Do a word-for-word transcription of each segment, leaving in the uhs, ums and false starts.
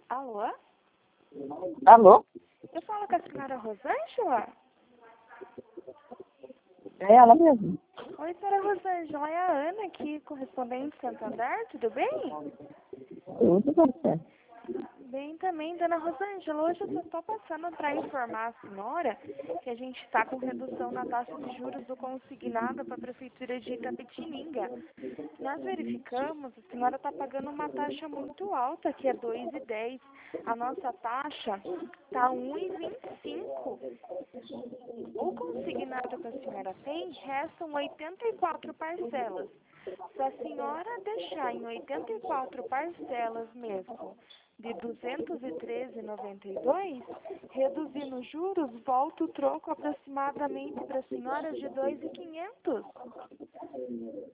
Alô? Alô? Eu falo com a senhora Rosângela? É ela mesmo. Oi, senhora Rosângela, é a Ana aqui, correspondente Santander, tudo bem? Tudo você. Bem também, dona Rosângela. Hoje eu só estou passando para informar a senhora que a gente está com redução na taxa de juros do consignado para a Prefeitura de Itapetininga. Nós verificamos, a senhora está pagando uma taxa muito alta, que é dois reais e dez centavos. A nossa taxa está um real e vinte e cinco centavos. O consignado que a senhora tem, restam oitenta e quatro parcelas. Se a senhora deixar em oitenta e quatro parcelas mesmo, de duzentos e treze reais e noventa e dois centavos, reduzindo os juros, volta o troco aproximadamente para a senhora de dois reais e quinhentos centavos.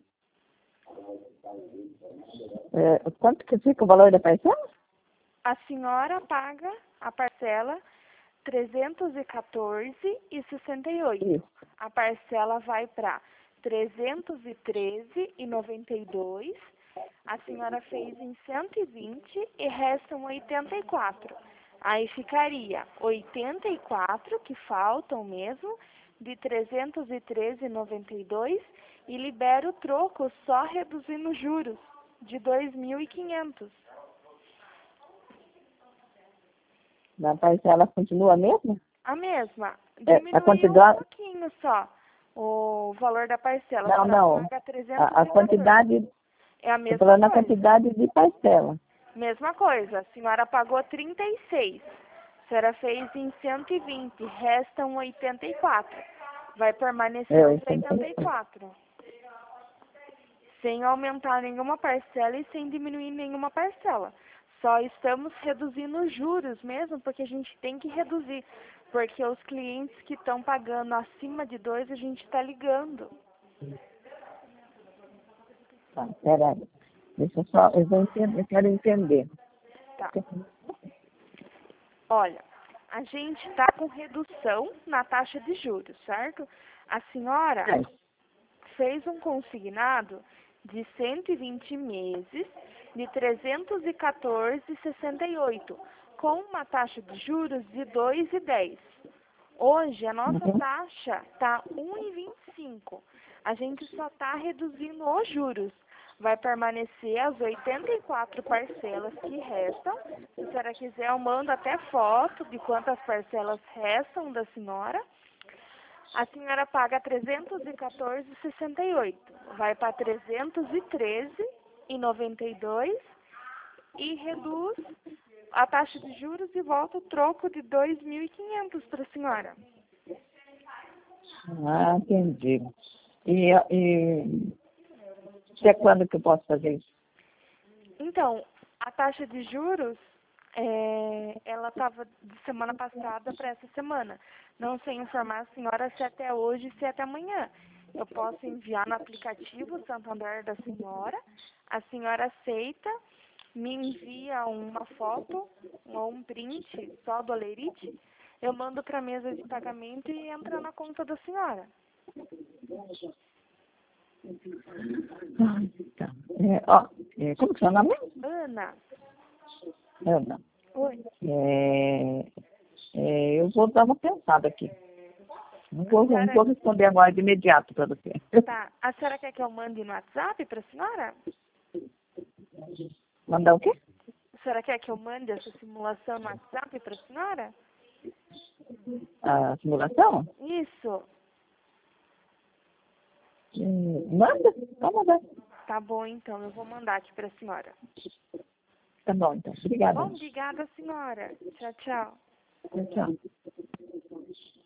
É, quanto que fica o valor da parcela? A senhora paga a parcela trezentos e quatorze reais e sessenta e oito centavos. Isso. A parcela vai para trezentos e treze reais e noventa e dois centavos. A senhora fez em cento e vinte e restam oitenta e quatro. Aí ficaria oitenta e quatro, que faltam mesmo, de trezentos e treze reais e noventa e dois centavos, e libera o troco só reduzindo os juros de dois mil e quinhentos. A parcela continua a mesma? A mesma. É, a Diminuiu quantidade... um pouquinho só o valor da parcela. Não, A senhora não. paga trezentos e A, a quatorze. quantidade... É a Estou mesma falando a coisa. quantidade de parcela. Mesma coisa. A senhora pagou trinta e seis. A senhora fez em cento e vinte. Restam oitenta e quatro. Vai permanecer É, os oitenta oitenta e e quatro. quatro. Sem aumentar nenhuma parcela e sem diminuir nenhuma parcela. Só estamos reduzindo os juros mesmo, porque a gente tem que reduzir. Porque os clientes que estão pagando acima de dois, a gente está ligando. Tá, peraí. Deixa eu só... Eu, vou entender, eu quero entender. Tá. Olha, a gente está com redução na taxa de juros, certo? A senhora É. fez um consignado de cento e vinte meses de trezentos e quatorze reais e sessenta e oito centavos, com uma taxa de juros de dois reais e dez centavos. Hoje, a nossa Uhum. taxa está um real e vinte e cinco. A gente só está reduzindo os juros. Vai permanecer as oitenta e quatro parcelas que restam. Se a senhora quiser, eu mando até foto de quantas parcelas restam da senhora. A senhora paga trezentos e quatorze reais e sessenta e oito centavos. Vai para trezentos e treze reais e noventa e dois centavos e reduz a taxa de juros e volta o troco de dois mil e quinhentos para a senhora. Ah, entendi. E, e até quando que eu posso fazer isso? Então, a taxa de juros, é, ela estava de semana passada para essa semana. Não sei informar a senhora se até hoje, se até amanhã. Eu posso enviar no aplicativo Santander da senhora, a senhora aceita, me envia uma foto ou um print só do Alerite, eu mando para a mesa de pagamento e entra na conta da senhora. Ah, tá. É, ó, é, como que é o nome? Ana, Ana. oi. É, é, eu vou dar uma pensada aqui. Não vou, não Senhora, vou responder agora de imediato para você. tá. A senhora quer que eu mande no WhatsApp para a senhora? Mandar o quê? A senhora quer que eu mande essa simulação no WhatsApp para a senhora? A simulação? Isso. Hum, manda, vamos mandar. Tá bom, então. Eu vou mandar aqui para a senhora. Tá bom, então. Obrigada. Bom, obrigada, senhora. Tchau, tchau. Tchau, tchau.